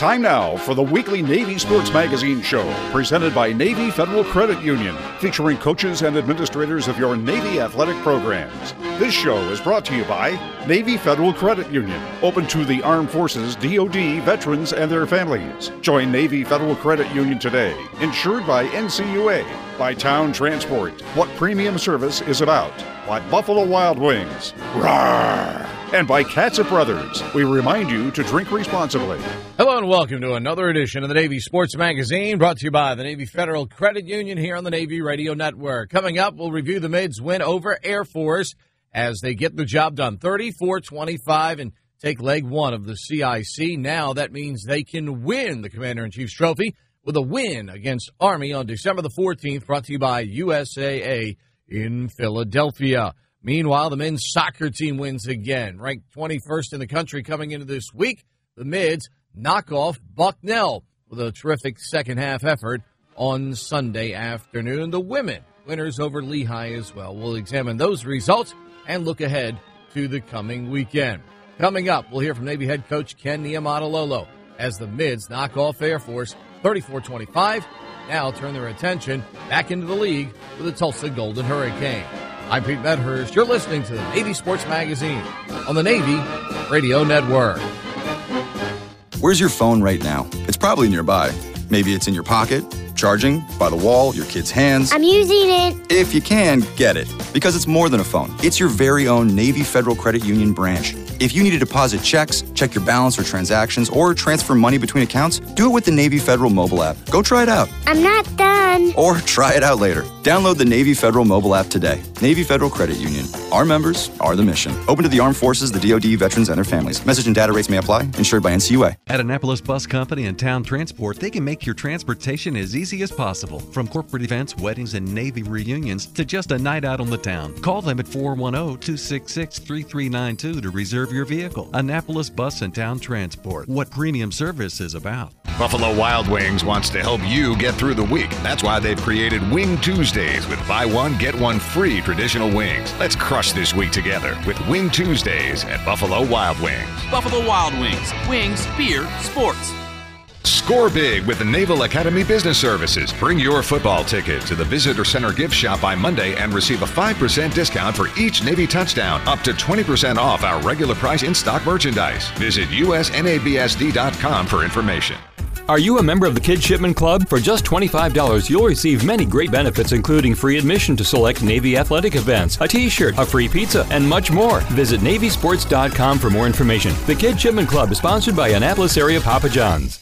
Time now for the weekly Navy Sports Magazine show, presented by Navy Federal Credit Union, featuring coaches and administrators of your Navy athletic programs. This show is brought to you by Navy Federal Credit Union, open to the Armed Forces, DoD, veterans, and their families. Join Navy Federal Credit Union today, insured by NCUA, by Town Transport, what premium service is about, by Buffalo Wild Wings, roar, and by Katza Brothers. We remind you to drink responsibly. Hello and welcome to another edition of the Navy Sports Magazine, brought to you by the Navy Federal Credit Union here on the Navy Radio Network. Coming up, we'll review the Mids' win over Air Force as they get the job done 34-25 and take leg one of the CIC. Now that means they can win the Commander-in-Chief's Trophy with a win against Army on December the 14th, brought to you by USAA in Philadelphia. Meanwhile, the men's soccer team wins again. Ranked 21st in the country coming into this week, the Mids knock off Bucknell with a terrific second-half effort on Sunday afternoon. The women, winners over Lehigh as well. We'll examine those results and look ahead to the coming weekend. Coming up, we'll hear from Navy head coach Ken Niumatalolo as the Mids knock off Air Force 34-25. Now turn their attention back into the league with the Tulsa Golden Hurricane. I'm Pete Medhurst. You're listening to the Navy Sports Magazine on the Navy Radio Network. Where's your phone right now? It's probably nearby. Maybe it's in your pocket, charging, by the wall, your kid's hands. I'm using it. If you can, get it. Because it's more than a phone. It's your very own Navy Federal Credit Union branch. If you need to deposit checks, check your balance or transactions, or transfer money between accounts, do it with the Navy Federal mobile app. Go try it out. I'm not done. Or try it out later. Download the Navy Federal mobile app today. Navy Federal Credit Union. Our members are the mission. Open to the Armed Forces, the DoD, veterans, and their families. Message and data rates may apply. Insured by NCUA. At Annapolis Bus Company and Town Transport, they can make your transportation as easy as possible. From corporate events, weddings, and Navy reunions to just a night out on the town. Call them at 410-266-3392 to reserve your vehicle. Annapolis Bus and Town Transport. What premium service is about. Buffalo Wild Wings wants to help you get through the week. That's why they've created Wing Tuesdays with buy one, get one free traditional wings. Let's crush this week together with Wing Tuesdays at Buffalo Wild Wings. Buffalo Wild Wings. Wings, beer, sports. Score big with the Naval Academy Business Services. Bring your football ticket to the Visitor Center gift shop by Monday and receive a 5% discount for each Navy touchdown, up to 20% off our regular price in-stock merchandise. Visit usnabsd.com for information. Are you a member of the Kid Shipman Club? For just $25, you'll receive many great benefits, including free admission to select Navy athletic events, a t-shirt, a free pizza, and much more. Visit NavySports.com for more information. The Kid Shipman Club is sponsored by Annapolis area Papa John's.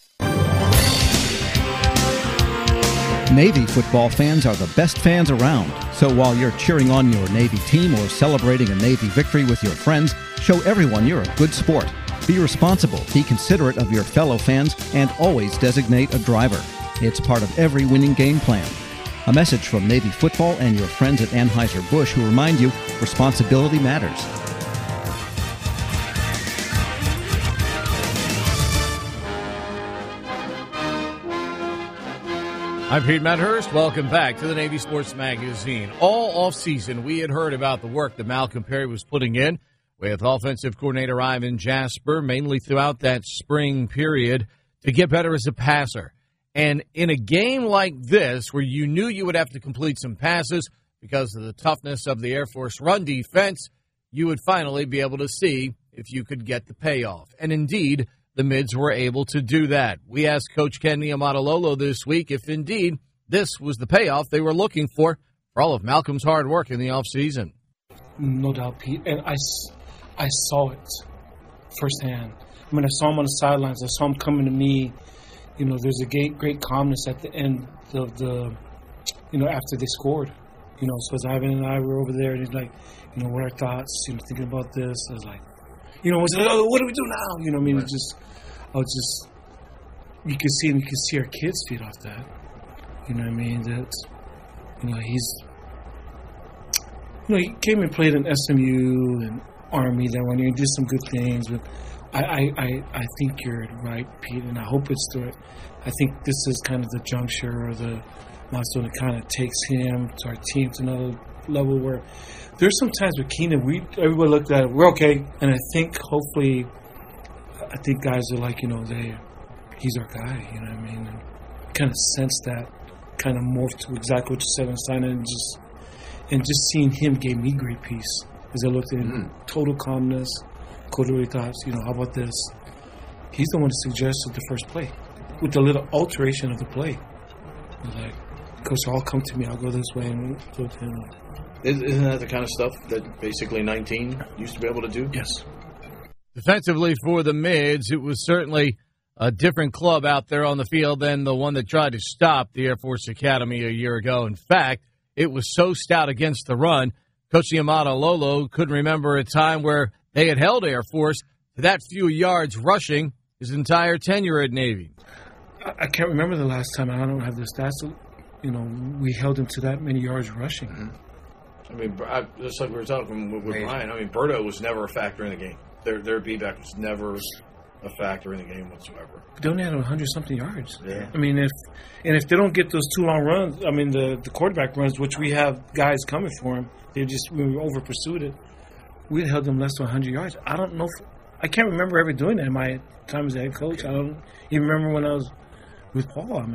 Navy football fans are the best fans around. So while you're cheering on your Navy team or celebrating a Navy victory with your friends, show everyone you're a good sport. Be responsible, be considerate of your fellow fans, and always designate a driver. It's part of every winning game plan. A message from Navy football and your friends at Anheuser-Busch who remind you responsibility matters. I'm Pete Medhurst. Welcome back to the Navy Sports Magazine. All offseason, we had heard about the work that Malcolm Perry was putting in with offensive coordinator Ivan Jasper, mainly throughout that spring period, to get better as a passer. And in a game like this, where you knew you would have to complete some passes because of the toughness of the Air Force run defense, you would finally be able to see if you could get the payoff. And indeed, the Mids were able to do that. We asked Coach Ken Niumatalolo this week if indeed this was the payoff they were looking for all of Malcolm's hard work in the offseason. No doubt, Pete. And I saw it firsthand. I mean, I saw him on the sidelines. I saw him coming to me. You know, there's a great calmness at the end of the, after they scored. So as Ivan and I were over there, and he's like, what are our thoughts? Thinking about this. I was like, what do we do now? You could see, and you could see our kids feed off that. He came and played in SMU and Army that one year. He did some good things, but I think you're right, Pete, and I hope it's the. I think this is kind of the juncture or the milestone that kind of takes him to our team to another level where there's some times with Keenan, everybody looked at it, we're okay, and I think hopefully, guys are like, he's our guy. You know what I mean? And kind of sensed that, kind of morphed to exactly what you said on signing, and just seeing him gave me great peace as I looked at him. Total calmness. Coach really thought, how about this? He's the one that suggested the first play with the little alteration of the play. Like, Coach, I'll come to me. I'll go this way and go to him. Isn't that the kind of stuff that basically 19 used to be able to do? Yes. Defensively for the Mids, it was certainly a different club out there on the field than the one that tried to stop the Air Force Academy a year ago. In fact, it was so stout against the run, Coach Niumatalolo couldn't remember a time where they had held Air Force to that few yards rushing his entire tenure at Navy. I can't remember the last time. I don't have the stats. We held him to that many yards rushing. I mean, just like we were talking with Brian, I mean, Berto was never a factor in the game. Their beatback was never a factor in the game whatsoever. They only had 100-something yards. Yeah. I mean, if they don't get those 2 long runs, I mean, the quarterback runs, which we have guys coming for him, we over pursued it. We held them less than 100 yards. I don't know. I can't remember ever doing that in my time as a head coach. I don't even remember when I was with Paul. I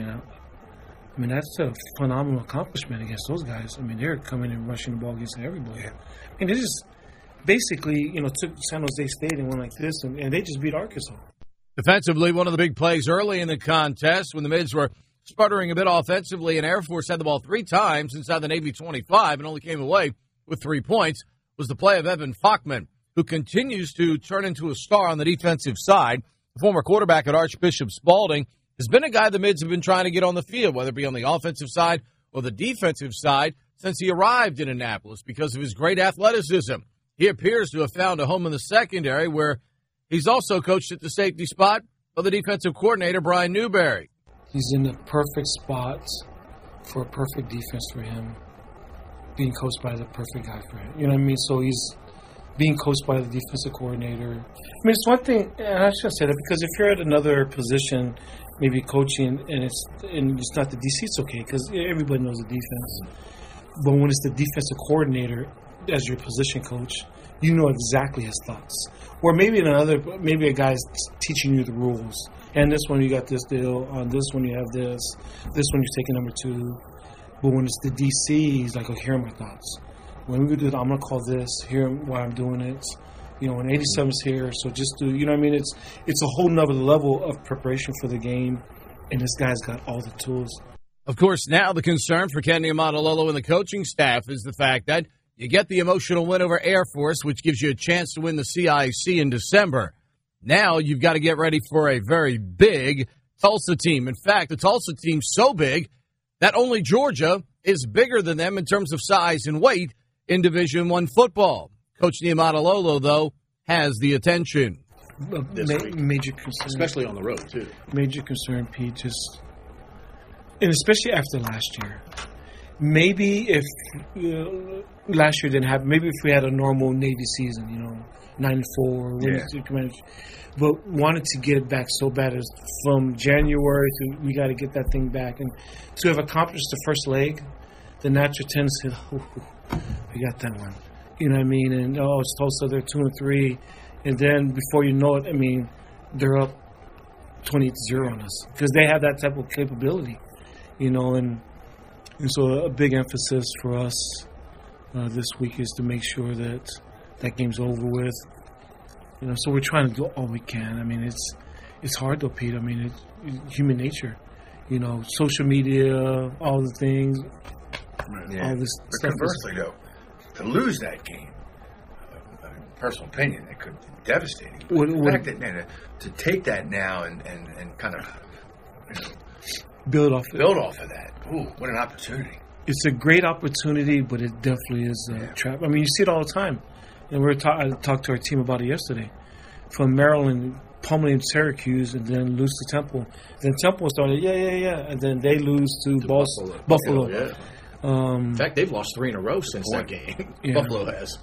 mean, that's a phenomenal accomplishment against those guys. I mean, they're coming and rushing the ball against everybody. I mean, they just basically, took San Jose State and went like this, and they just beat Arkansas. Defensively, one of the big plays early in the contest when the Mids were sputtering a bit offensively and Air Force had the ball 3 times inside the Navy 25 and only came away with 3 points was the play of Evan Fachman, who continues to turn into a star on the defensive side. The former quarterback at Archbishop Spalding has been a guy the Mids have been trying to get on the field, whether it be on the offensive side or the defensive side, since he arrived in Annapolis because of his great athleticism. He appears to have found a home in the secondary where he's also coached at the safety spot of the defensive coordinator, Brian Newberry. He's in the perfect spot for a perfect defense for him, being coached by the perfect guy for him. You know what I mean? So he's being coached by the defensive coordinator. I mean, it's one thing, and I shouldn't say that, because if you're at another position, maybe coaching, and it's not the DC, it's okay, because everybody knows the defense. But when it's the defensive coordinator as your position coach, you know exactly his thoughts. Or maybe maybe a guy's teaching you the rules. And this one you got this deal. On this one you have this. This one you're taking number 2. But when it's the DC, he's like, here are my thoughts. When we do that, I'm going to call this. Here why I'm doing it. When 87's here, so just do. You know what I mean? It's a whole nother level of preparation for the game. And this guy's got all the tools. Of course, now the concern for Ken Niumatalolo and the coaching staff is the fact that you get the emotional win over Air Force, which gives you a chance to win the CIC in December. Now you've got to get ready for a very big Tulsa team. In fact, the Tulsa team's so big that only Georgia is bigger than them in terms of size and weight in Division I football. Coach Niumatalolo, though, has the attention. Major concern. Especially on the road, too. Major concern, Pete, and especially after last year. Maybe if last year didn't happen, maybe if we had a normal Navy season, 9-4, but wanted to get it back so bad as from January to we got to get that thing back, and to have accomplished the first leg, the natural tendency, we got that one, you know what I mean? And it's Tulsa, they're 2-3, and then before you know it, I mean, they're up 20-0 on us because they have that type of capability, And so a big emphasis for us this week is to make sure that that game's over with. So we're trying to do all we can. I mean, it's hard though, Pete. I mean, it's human nature. Social media, all the things, all this but stuff. Conversely, though, to lose that game, personal opinion, it could be devastating. But the fact that to take that now and kind of build off of that. Ooh, what an opportunity. It's a great opportunity, but it definitely is a trap. I mean, you see it all the time. And I talked to our team about it yesterday. From Maryland, pummeling Syracuse, and then lose to Temple. Then Temple started, and then they lose to Buffalo. Yeah. In fact, they've lost 3 in a row since that game. Yeah. Buffalo has.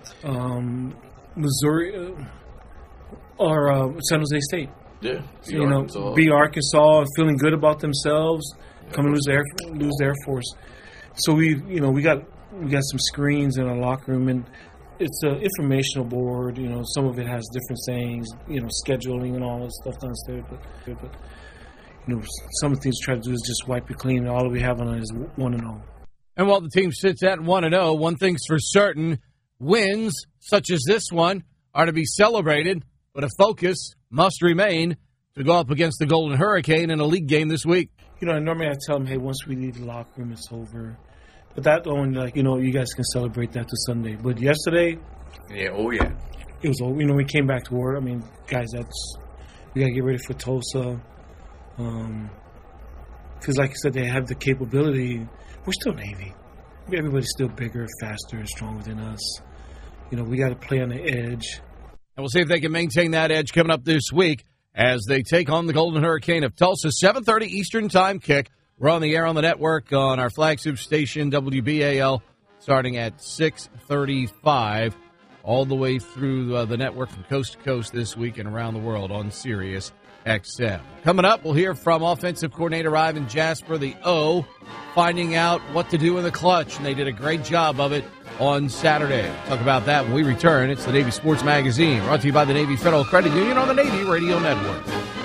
Missouri or San Jose State. Yeah. Beat Arkansas, feeling good about themselves, coming lose the Air Force. So we got some screens in our locker room, and it's an informational board. Some of it has different sayings, scheduling and all that stuff downstairs. But some of the things we try to do is just wipe it clean. All we have on it is 1-0. And while the team sits at 1-0, one thing's for certain, wins such as this one are to be celebrated, but a focus must remain to go up against the Golden Hurricane in a league game this week. Normally I tell them, hey, once we leave the locker room, it's over. But that only, you guys can celebrate that to Sunday. But yesterday, yeah, it was over. We came back to work. Guys, we got to get ready for Tulsa. Because like you said, they have the capability. We're still Navy. Everybody's still bigger, faster, and stronger than us. We got to play on the edge. And we'll see if they can maintain that edge coming up this week as they take on the Golden Hurricane of Tulsa. 7:30 Eastern Time kick. We're on the air on the network on our flagship station, WBAL, starting at 6:35, all the way through the network from coast to coast this week and around the world on Sirius XM. Coming up, we'll hear from offensive coordinator Ivan Jasper, the O, finding out what to do in the clutch, and they did a great job of it on Saturday. We'll talk about that when we return. It's the Navy Sports Magazine, brought to you by the Navy Federal Credit Union on the Navy Radio Network.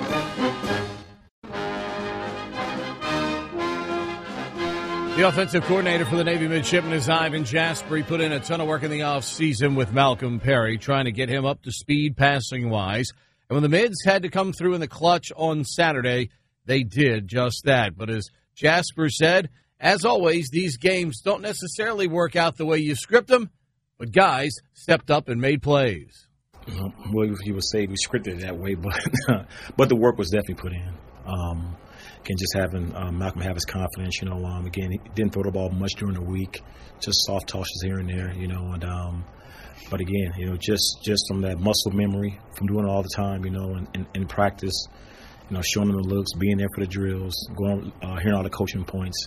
The offensive coordinator for the Navy midshipmen is Ivan Jasper. He put in a ton of work in the offseason with Malcolm Perry, trying to get him up to speed passing-wise. And when the mids had to come through in the clutch on Saturday, they did just that. But as Jasper said, as always, these games don't necessarily work out the way you script them, but guys stepped up and made plays. Well, you would say we scripted it that way, but the work was definitely put in. Again, just having Malcolm have his confidence, again, he didn't throw the ball much during the week, just soft tosses here and there, but again, just from that muscle memory, from doing it all the time, and in practice, showing them the looks, being there for the drills, hearing all the coaching points,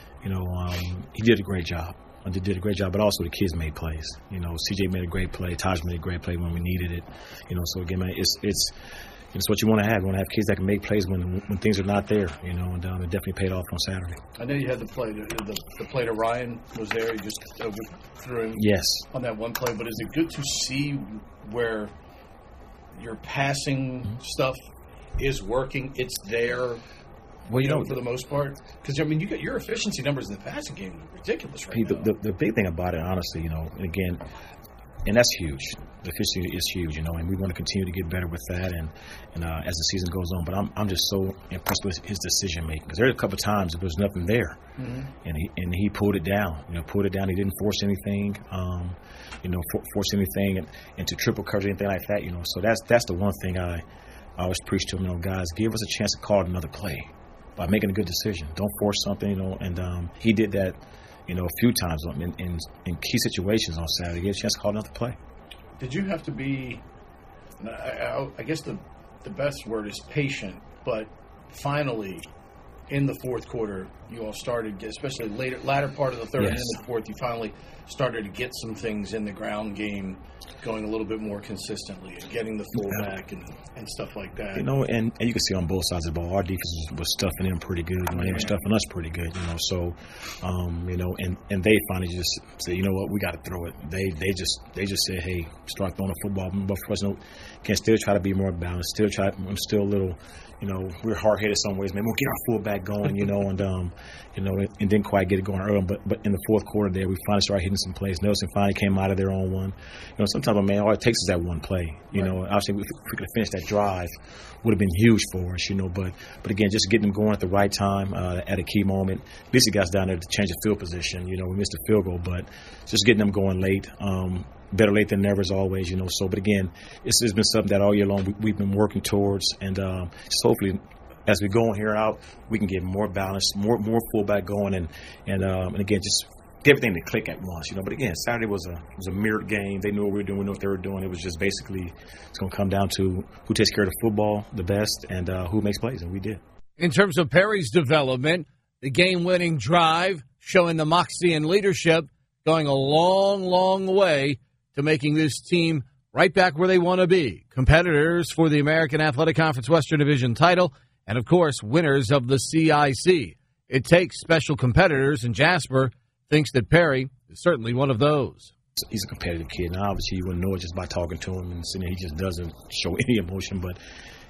he did a great job. Did a great job, but also the kids made plays. CJ made a great play, Taj made a great play when we needed it. So again, man, it's what you want to have. You want to have kids that can make plays when things are not there, and it definitely paid off on Saturday. I know you had the play. The play to Ryan was there. You just threw him on that one play. But is it good to see where your passing stuff is working? It's there. Well, for the most part, because you got your efficiency numbers in the passing game are ridiculous right now. The big thing about it, honestly, and again, and that's huge. The efficiency is huge, and we want to continue to get better with that, and as the season goes on. But I'm just so impressed with his decision making, because there were a couple of times there was nothing there, and he pulled it down. He didn't force anything, force anything into triple coverage or anything like that. So that's the one thing I always preach to him. Guys, give us a chance to call another play by making a good decision. Don't force something, and he did that. A few times in key situations on Saturday, he gave a chance to call another play. Did you have to be, I guess the best word is patient, but finally in the fourth quarter, you all started, especially latter part of the third and in the fourth, you finally started to get some things in the ground game going a little bit more consistently and getting the fullback and stuff like that. And you can see on both sides of the ball, our defense was stuffing them pretty good. They were stuffing us pretty good, So, and they finally just said, we got to throw it. They just said, hey, start throwing the football. But for us, can still try to be more balanced. I'm still a little, we're hard-headed some ways. Maybe we'll get our fullback going, and didn't quite get it going early. But in the fourth quarter there, we finally started hitting some plays. Nelson finally came out of there on one. Sometimes, all it takes is that one play. Obviously, if we could have finished that drive, would have been huge for us, But again, just getting them going at the right time at a key moment. At least it got us down there to change the field position. We missed a field goal, but just getting them going late. Better late than never as always, So, but again, it's been something that all year long we've been working towards, and just hopefully as we go on here out, we can get more balance, more fullback going, and again, just get everything to click at once, But again, Saturday was a mirrored game. They knew what we were doing, we knew what they were doing. It was just basically it's going to come down to who takes care of the football the best and who makes plays, and we did. In terms of Perry's development, the game-winning drive, showing the moxie and leadership, going a long, long way to making this team right back where they want to be. Competitors for the American Athletic Conference Western Division title, and, of course, winners of the CIC. It takes special competitors, and Jasper thinks that Perry is certainly one of those. He's a competitive kid. Now, obviously, you wouldn't know it just by talking to him and seeing he just doesn't show any emotion, but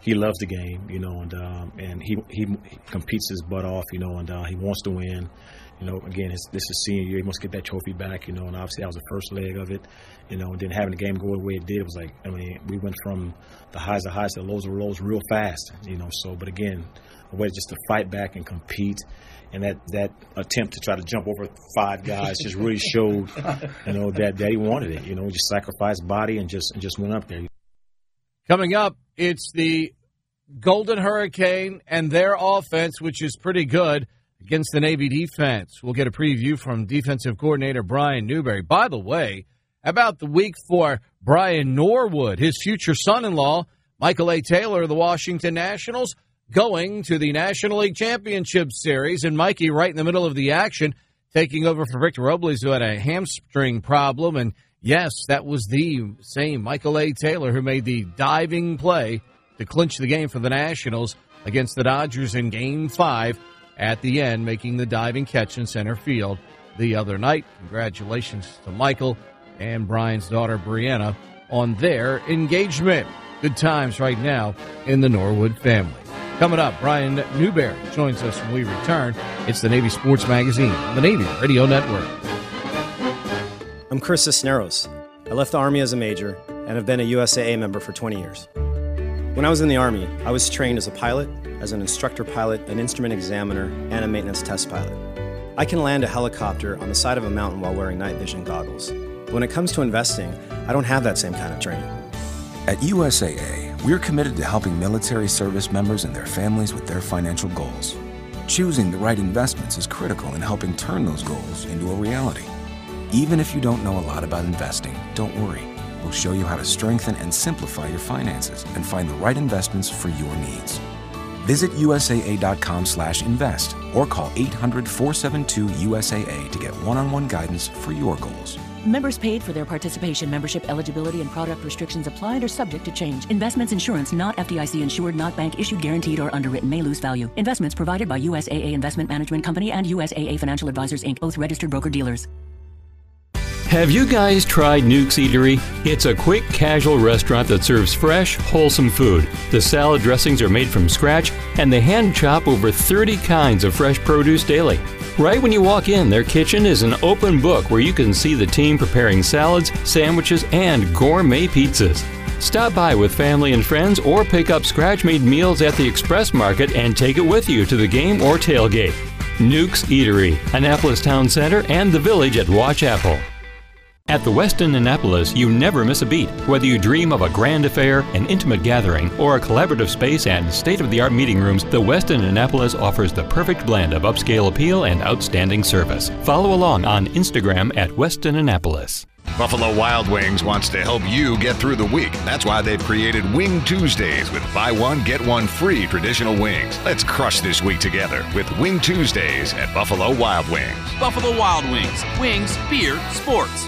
he loves the game, and he competes his butt off, and he wants to win. Again, this is senior year. He must get that trophy back, and obviously that was the first leg of it, and then having the game go the way it did, it was like, we went from the highs to the lows to lows real fast, but again, a way just to fight back and compete, and that attempt to try to jump over 5 guys just really showed, that he wanted it, just sacrificed body and just went up there. Coming up, it's the Golden Hurricane and their offense, which is pretty good, against the Navy defense. We'll get a preview from defensive coordinator Brian Newberry. By the way, about the week for Brian Norwood, his future son-in-law, Michael A. Taylor of the Washington Nationals, going to the National League Championship Series, and Mikey right in the middle of the action, taking over for Victor Robles, who had a hamstring problem. And yes, that was the same Michael A. Taylor who made the diving play to clinch the game for the Nationals against the Dodgers in Game 5 at the end, making the diving catch in center field the other night. Congratulations to Michael and Brian's daughter Brianna on their engagement. Good times right now in the Norwood family. Coming up, Brian Newberry joins us when we return. It's the Navy Sports Magazine on the Navy Radio Network. I'm Chris Cisneros. I left the Army as a major and have been a USAA member for 20 years. When I was in the Army, I was trained as a pilot, as an instructor pilot, an instrument examiner, and a maintenance test pilot. I can land a helicopter on the side of a mountain while wearing night vision goggles. But when it comes to investing, I don't have that same kind of training. At USAA, we're committed to helping military service members and their families with their financial goals. Choosing the right investments is critical in helping turn those goals into a reality. Even if you don't know a lot about investing, don't worry. We'll show you how to strengthen and simplify your finances and find the right investments for your needs. Visit USAA.com/invest or call 800-472-USAA to get one-on-one guidance for your goals. Members paid for their participation. Membership eligibility and product restrictions apply and are subject to change. Investments insurance not FDIC insured, not bank issued, guaranteed, or underwritten may lose value. Investments provided by USAA Investment Management Company and USAA Financial Advisors, Inc., both registered broker-dealers. Have you guys tried Nuke's Eatery? It's a quick, casual restaurant that serves fresh, wholesome food. The salad dressings are made from scratch, and they hand chop over 30 kinds of fresh produce daily. Right when you walk in, their kitchen is an open book where you can see the team preparing salads, sandwiches, and gourmet pizzas. Stop by with family and friends or pick up scratch-made meals at the Express Market and take it with you to the game or tailgate. Nuke's Eatery, Annapolis Town Center, and the Village at Watch Apple. At the Westin Annapolis, you never miss a beat. Whether you dream of a grand affair, an intimate gathering, or a collaborative space and state-of-the-art meeting rooms, the Westin Annapolis offers the perfect blend of upscale appeal and outstanding service. Follow along on Instagram at Westin Annapolis. Buffalo Wild Wings wants to help you get through the week. That's why they've created Wing Tuesdays with buy one, get one free traditional wings. Let's crush this week together with Wing Tuesdays at Buffalo Wild Wings. Buffalo Wild Wings. Wings, beer, sports.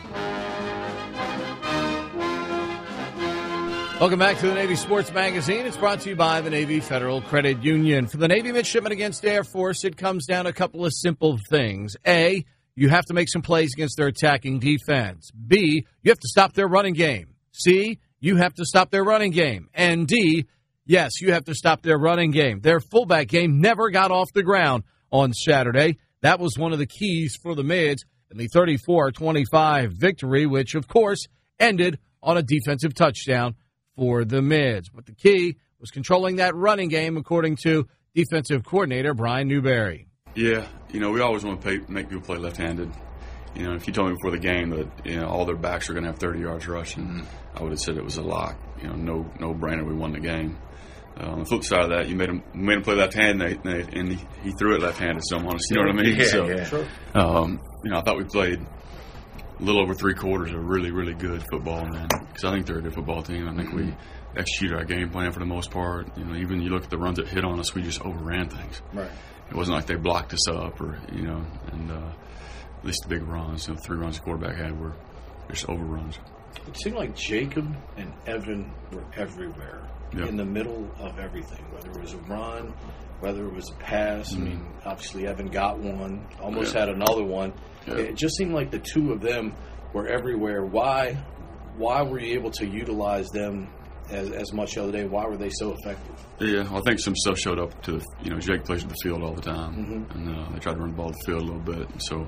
Welcome back to the Navy Sports Magazine. It's brought to you by the Navy Federal Credit Union. For the Navy midshipmen against Air Force, it comes down to a couple of simple things. A, you have to make some plays against their attacking defense. B, you have to stop their running game. C, you have to stop their running game. And D, yes, you have to stop their running game. Their fullback game never got off the ground on Saturday. That was one of the keys for the Mids in the 34-25 victory, which, of course, ended on a defensive touchdown for the Mids. But the key was controlling that running game, according to defensive coordinator Brian Newberry. Yeah, we always want to make people play left-handed. If you told me before the game that all their backs are going to have 30 yards rushing, I would have said it was a lock. No brainer. We won the game. On the flip side of that, you made him play left-handed, and he threw it left-handed. So I'm honest, you know what I mean? Yeah, sure. I thought we played a little over 3/4 of really, really good football, man. Because I think they're a good football team. I think we executed our game plan for the most part. Even you look at the runs that hit on us, we just overran things. Right. It wasn't like they blocked us up or, and at least the big runs, 3 runs the quarterback had were just overruns. It seemed like Jacob and Evan were everywhere in the middle of everything, whether it was a run, whether it was a pass. I mean, obviously Evan got one, almost had another one. Yeah. It just seemed like the two of them were everywhere. Why were you able to utilize them as much the other day. Why were they so effective? Yeah, well, I think some stuff showed up to Jake plays in the field all the time, and they tried to run the ball to the field a little bit. And so,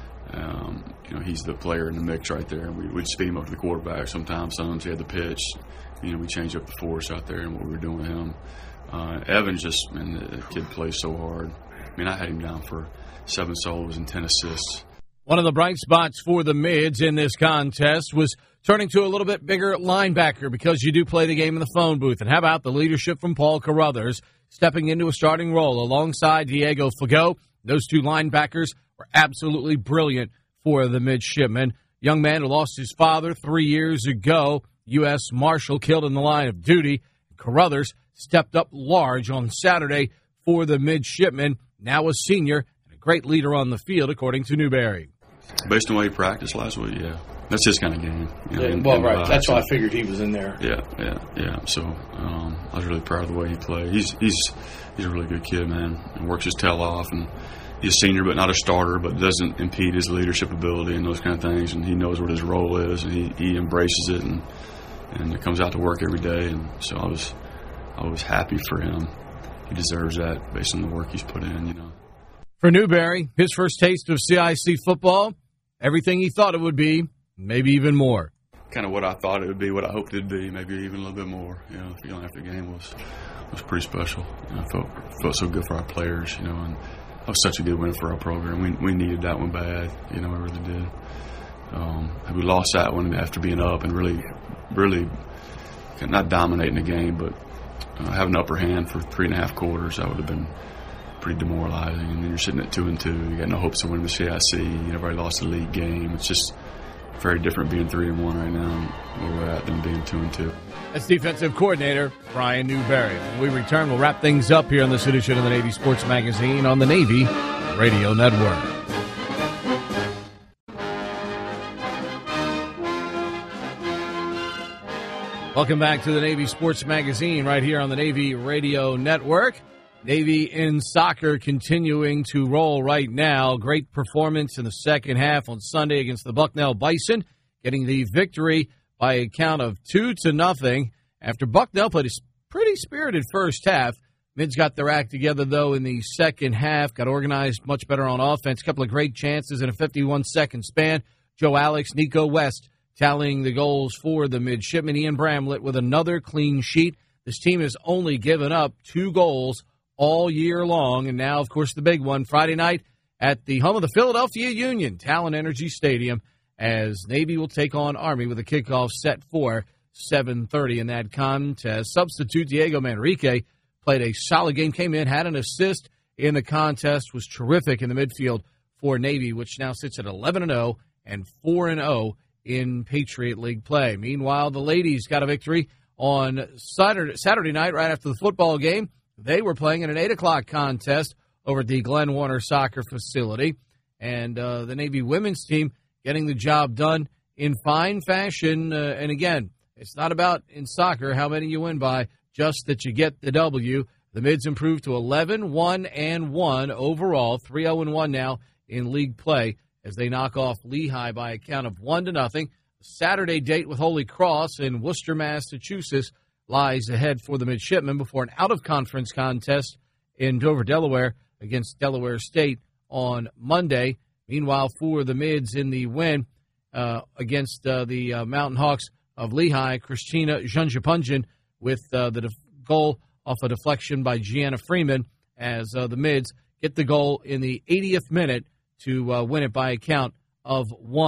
he's the player in the mix right there. We'd speed him up to the quarterback sometimes. Sometimes he had the pitch. We changed up the force out there and what we were doing with him. Evans the kid plays so hard. I had him down for 7 solos and 10 assists. One of the bright spots for the Mids in this contest was turning to a little bit bigger linebacker, because you do play the game in the phone booth. And how about the leadership from Paul Carruthers stepping into a starting role alongside Diego Fagot? Those two linebackers were absolutely brilliant for the midshipmen. Young man who lost his father 3 years ago, U.S. Marshal, killed in the line of duty. Carruthers stepped up large on Saturday for the midshipmen, now a senior and a great leader on the field, according to Newberry. Based on the way he practiced last week, yeah. That's his kind of game. Right. That's why I figured he was in there. Yeah. So I was really proud of the way he played. He's a really good kid, man, and works his tail off. And he's a senior, but not a starter, but doesn't impede his leadership ability and those kind of things. And he knows what his role is, and he embraces it, and it comes out to work every day. And so I was happy for him. He deserves that based on the work he's put in, For Newberry, his first taste of CIC football, everything he thought it would be, maybe even more. Kind of what I thought it would be, what I hoped it would be, maybe even a little bit more. The feeling after the game was pretty special. I felt so good for our players, and that was such a good win for our program. We needed that one bad, we really did. And we lost that one after being up and really not dominating the game, but having an upper hand for 3.5 quarters, that would have been pretty demoralizing. And then you're sitting at 2-2. You got no hopes of winning the CIC. You never already lost a league game. It's just very different being 3-1 right now where we're at than being 2-2. That's defensive coordinator Brian Newberry. When we return, we'll wrap things up here on this edition of the Navy Sports Magazine on the Navy Radio Network. Welcome back to the Navy Sports Magazine right here on the Navy Radio Network. Navy in soccer continuing to roll right now. Great performance in the second half on Sunday against the Bucknell Bison, getting the victory by a count of 2-0 after Bucknell played a pretty spirited first half. Mids got their act together, though, in the second half, got organized much better on offense. A couple of great chances in a 51-second span. Joe Alex, Nico West tallying the goals for the midshipmen. Ian Bramlett with another clean sheet. This team has only given up 2 goals all year long. And now, of course, the big one, Friday night at the home of the Philadelphia Union, Talon Energy Stadium, as Navy will take on Army with a kickoff set for 7:30 in that contest. Substitute Diego Manrique played a solid game, came in, had an assist in the contest, was terrific in the midfield for Navy, which now sits at 11-0 and 4-0 in Patriot League play. Meanwhile, the ladies got a victory on Saturday night right after the football game. They were playing in an 8 o'clock contest over at the Glenn Warner Soccer Facility. And the Navy women's team getting the job done in fine fashion. And again, it's not about in soccer how many you win by, just that you get the W. The Mids improved to 11-1-1 overall, 3-0-1 now in league play as they knock off Lehigh by a count of 1-0. Saturday date with Holy Cross in Worcester, Massachusetts lies ahead for the midshipmen before an out-of-conference contest in Dover, Delaware against Delaware State on Monday. Meanwhile, for the Mids in the win against the Mountain Hawks of Lehigh, Christina Junjapunjan with the goal off a deflection by Gianna Freeman as the Mids get the goal in the 80th minute to win it by a count of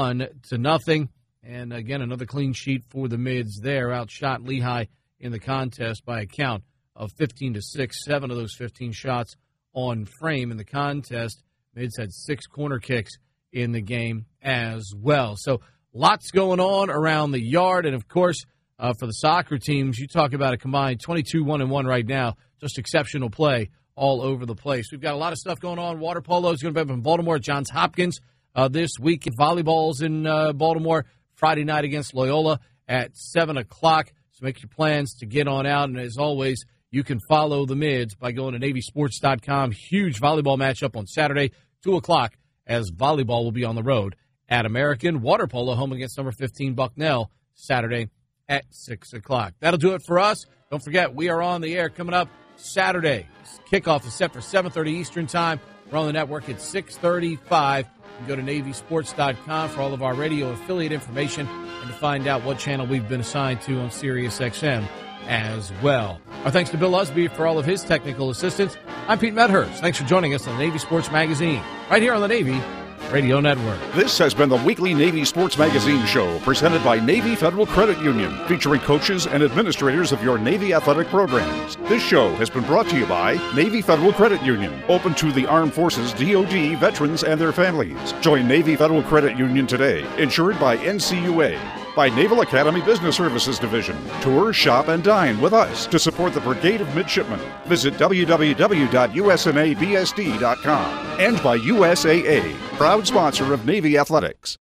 1-0. And again, another clean sheet for the Mids there. Outshot Lehigh in the contest by a count of 15-6. 7 of those 15 shots on frame in the contest. Mids had 6 corner kicks in the game as well. So lots going on around the yard. And, of course, for the soccer teams, you talk about a combined 22-1-1 right now. Just exceptional play all over the place. We've got a lot of stuff going on. Water polo is going to be up in Baltimore at Johns Hopkins this week. Volleyball's in Baltimore Friday night against Loyola at 7 o'clock. So make your plans to get on out. And as always, you can follow the Mids by going to NavySports.com. Huge volleyball matchup on Saturday, 2 o'clock, as volleyball will be on the road at American. Water polo home against number 15 Bucknell Saturday at 6 o'clock. That'll do it for us. Don't forget, we are on the air coming up Saturday. Kickoff is set for 7:30 Eastern Time. We're on the network at 6:35. You can go to NavySports.com for all of our radio affiliate information and to find out what channel we've been assigned to on SiriusXM as well. Our thanks to Bill Usby for all of his technical assistance. I'm Pete Medhurst. Thanks for joining us on the Navy Sports Magazine, right here on the Navy Radio Network. This has been the weekly Navy Sports Magazine show presented by Navy Federal Credit Union, featuring coaches and administrators of your Navy athletic programs. This show has been brought to you by Navy Federal Credit Union, open to the Armed Forces, DoD, veterans, and their families. Join Navy Federal Credit Union today, insured by NCUA. By Naval Academy Business Services Division. Tour, shop, and dine with us to support the Brigade of Midshipmen. Visit www.usnabsd.com. And by USAA, proud sponsor of Navy Athletics.